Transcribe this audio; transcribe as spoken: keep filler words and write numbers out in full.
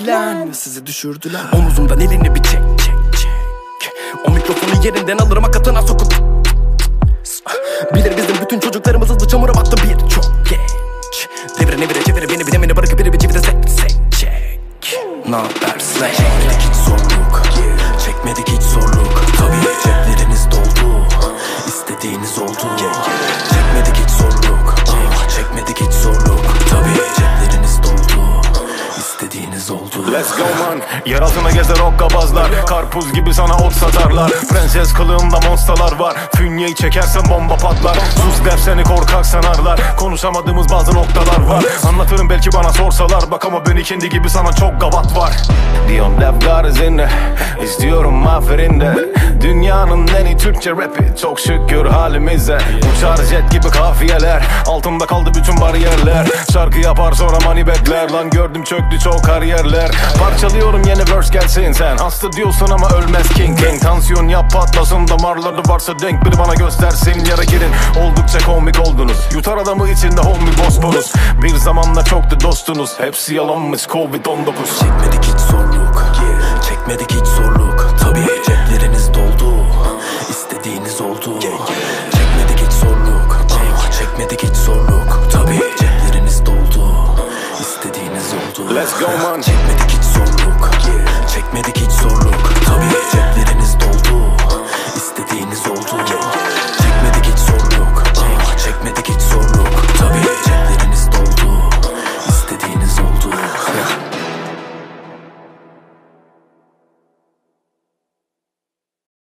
plan ve sizi düşürdüler. Omuzumdan elini bir çek çek çek. O mikrofonu yerinden alırım hakatına sokup. Bilir bizim bütün çocuklarımız hızlı çamura battı birçok genç. Devre nevire çevire beni bilemeni bırakıp biri bir çivide sek sek çek. Naber sen? Çekmedik hiç zorluk, çekmedik hiç zorluk. Tabii cepleriniz doldu, istediğiniz oldu. Çekmedik hiç zorluk, çekmedik hiç zorluk. Tabii cepleriniz doldu, istediğiniz oldu. Let's go man. Yer altına gezer hokkabazlar, karpuz gibi sana ot satarlar. Prenses kılığında monstalar var, fünyeyi çekersen bomba patlar. Sus der seni korkak sanarlar, konuşamadığımız bazı noktalar var. Anlatırım belki bana sorsalar, bak ama beni kendi gibi sana çok gavat var. Dion Devgar izinde, istiyorum aferin de. Dünyanın en iyi Türkçe rapi, çok şükür halimize. Uçar jet gibi kafiyeler, altımda kaldı bütün bariyerler. Şarkı yapar sonra money bekler, lan gördüm çöktü çok kariyerler. Parçalıyorum yeni verse gelsin, sen hasta diyorsun ama ölmez king king. Tansiyon yap patlasın, damarları varsa denk biri bana göstersin. Yara girin, oldukça komik oldunuz, yutar adamı içinde homie Bosporus. Bir zamanlar çoktu dostunuz, hepsi yalanmış covid on dokuz. Çekmedik hiç zorluk, çekmedik hiç zorluk. Tabii cepleriniz doldu, istediğiniz oldu. Çekmedik hiç zorluk, çekmedik hiç zorluk. Tabii cepleriniz doldu, istediğiniz oldu. Let's go man. Çekmedik hiç zorluk, çekmedik hiç zorluk. Tabii cepleriniz